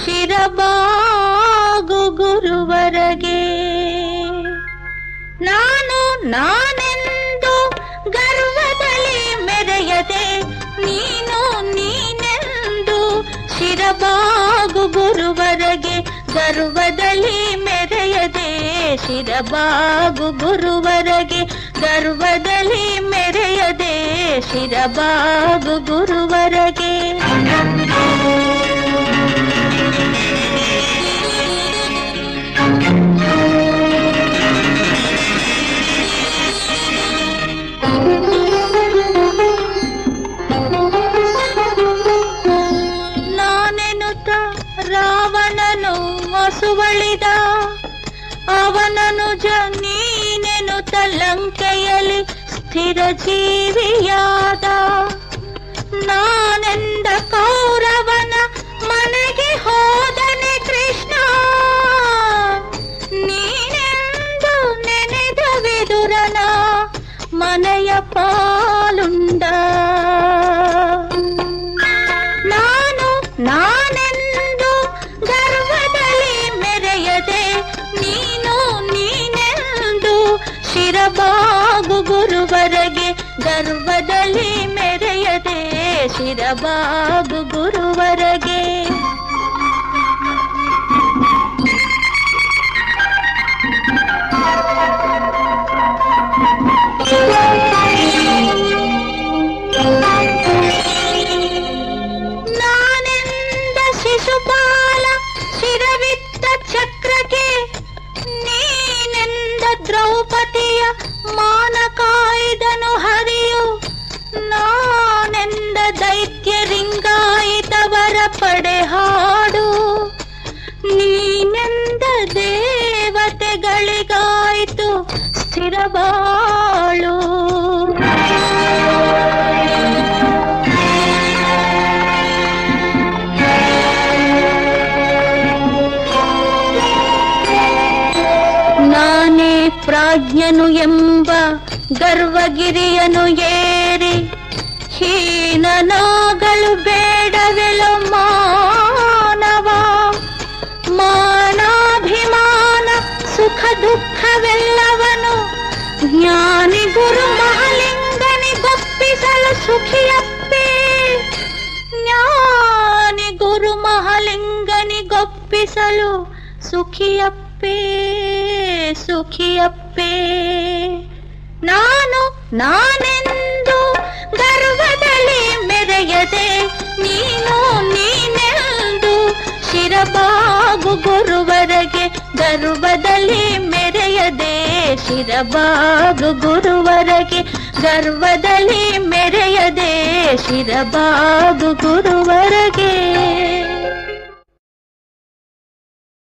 ಶಿರಬಾಗು ಗುರುವರಗೆ. ನಾನು ನಾನೆಂದು ಗರ್ವದಲ್ಲಿ ಮೆರೆಯದೆ, ನೀನು ನೀನೆಂದು ಶಿರಬಾಗು ಗುರುವರಗೆ. ಗರ್ವದಲ್ಲಿ ಮೆರೆಯದೆ ಶಿರಬಾಗು ಗುರುವರಗೆ. ಗರ್ವದಲ್ಲಿ ಮೆರೆಯದೆ ಶಿರಬಾಗು ಗುರುವರಗೆ. ನಾನೆನುತ ರಾವಣನು ಮಸುವಳಿದ, ಅವನನು ನೀನೆನುತ ಲಂಕೆಯಲ್ಲಿ ಸ್ಥಿರ ಜೀವಿಯಾದ. ನಾನೆಂದ ಕೌರವನ ಮನೆಗೆ ಹೋದನೆ ಕೃಷ್ಣ, ನೀನೆಂದು ನೆನೆದ ವಿದುರನ ಮನೆಯ ಪಾಲುಂಡ. ನಾನು ನಾನೆಂದು ಗರ್ವದಲ್ಲಿ ಮೆರೆಯದೆ, ನೀನು ನೀನೆಂದು ಶಿರಬಾಗು ಗುರುವರಗೆ. ಗರ್ವದಲ್ಲಿ ಮೆರೆಯದೆ ಶಿರಬಾಗು ಗುರುವರಗೆ. ನಾನೆಂದ ಶಿಶುಪಾಲ ಶಿರವಿತ್ತ ಚಕ್ರಕ್ಕೆ, ನೀನೆಂದ ದ್ರೌಪದಿಯ ಮಾನ ಕಾಯ್ದನು ಹರಿಯು. ನಾನೆಂದ ದೈತ್ಯರಿಂಗಾಯಿತವರ ಪಡೆ ಹಾಡು, ನೀನೆಂದ ದೇವತೆಗಳಿಗಾಯಿತು ಸ್ಥಿರ ಬಾಳು. ನಾನೇ ಪ್ರಾಜ್ಞನು ಎಂಬ ಗರ್ವಗಿರಿಯನು ಏರಿ, ಹೀನನಾಗಳು ಬೇಡವೆಲೋ ಮಾನವ. ಮಾನಾಭಿಮಾನ ಸುಖ ದುಃಖವೆಲ್ಲವನು ಜ್ಞಾನಿ ಗುರು ಮಹಾಲಿಂಗನಿಗೊಪ್ಪಿಸಲು ಸುಖಿಯಪ್ಪೆ. ಜ್ಞಾನಿ ಗುರು ಮಹಾಲಿಂಗನಿಗೊಪ್ಪಿಸಲು ಸುಖಿಯಪ್ಪೆ ಸುಖಿಯಪ್ಪೆ. ನಾನು ನಾನೆಂದು ಗರ್ವದಲ್ಲಿ ಮೆರೆಯದೆ, ನೀನು ನೀನೆಂದು ಶಿರಬಾಗು ಗುರುವರಗೆ. ಗರ್ವದಲ್ಲಿ ಮೆರೆಯದೆ ಶಿರಬಾಗು ಗುರುವರಗೆ. ಗರ್ವದಲ್ಲಿ ಮೆರೆಯದೆ ಶಿರಬಾಗು ಗುರುವರಗೆ.